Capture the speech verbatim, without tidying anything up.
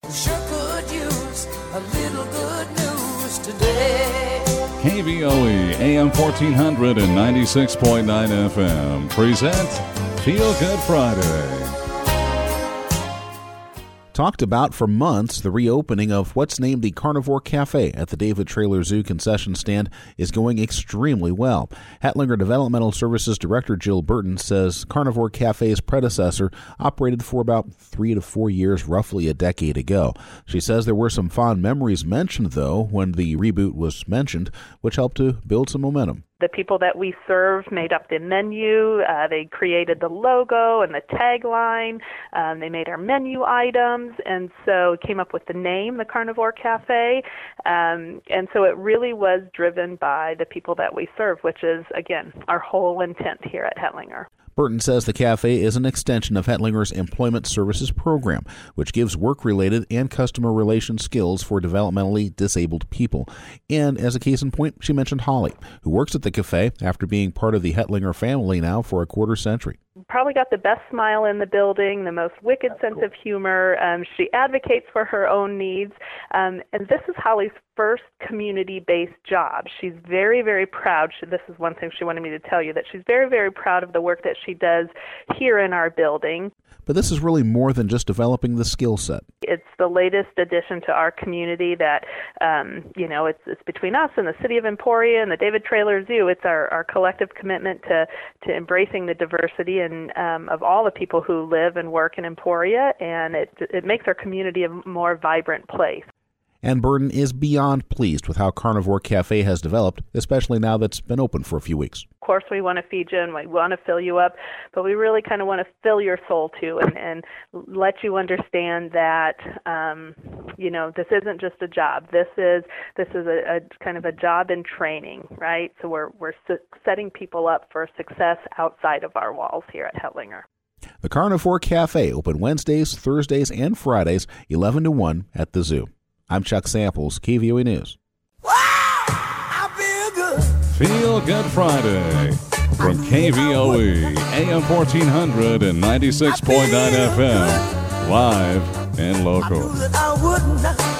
Sure could use a little good news today. K V O E, A M fourteen hundred and ninety-six point nine F M present Feel Good Friday. Talked about for months, the reopening of what's named the Carnivore Cafe at the David Traylor Zoo concession stand is going extremely well. Hetlinger Developmental Services Director Jill Burton says Carnivore Cafe's predecessor operated for about three to four years, roughly a decade ago. She says there were some fond memories mentioned, though, when the reboot was mentioned, which helped to build some momentum. The people that we serve made up the menu. Uh, they created the logo and the tagline. Um, they made our menu items, and so came up with the name, the Carnivore Cafe. Um, and so it really was driven by the people that we serve, which is, again, our whole intent here at Hetlinger. Burton says the cafe is an extension of Hetlinger's Employment Services Program, which gives work-related and customer relation skills for developmentally disabled people. And as a case in point, she mentioned Holly, who works at the cafe after being part of the Hetlinger family now for a quarter century. Probably got the best smile in the building, the most wicked That's sense cool. of humor. Um, she advocates for her own needs. Um, and this is Holly's first community-based job. She's very, very proud. She, this is one thing she wanted me to tell you, that she's very, very proud of the work that she does here in our building. But this is really more than just developing the skill set. It's the latest addition to our community that, um, you know, it's it's between us and the City of Emporia and the David Traylor Zoo. It's our, our collective commitment to, to embracing the diversity and um, of all the people who live and work in Emporia, and it it makes our community a more vibrant place. And Burton is beyond pleased with how Carnivore Cafe has developed, especially now that it's been open for a few weeks. Of course, we want to feed you and we want to fill you up, but we really kind of want to fill your soul too, and, and let you understand that, um, you know, this isn't just a job. This is this is a, a kind of a job in training, right? So we're we're setting people up for success outside of our walls here at Hetlinger. The Carnivore Cafe open Wednesdays, Thursdays, and Fridays, eleven to one at the zoo. I'm Chuck Samples, K V O E News. Wow, I feel good. Feel Good Friday from K V O E, A M fourteen hundred and ninety-six point nine F M, live and local. I knew that I would not.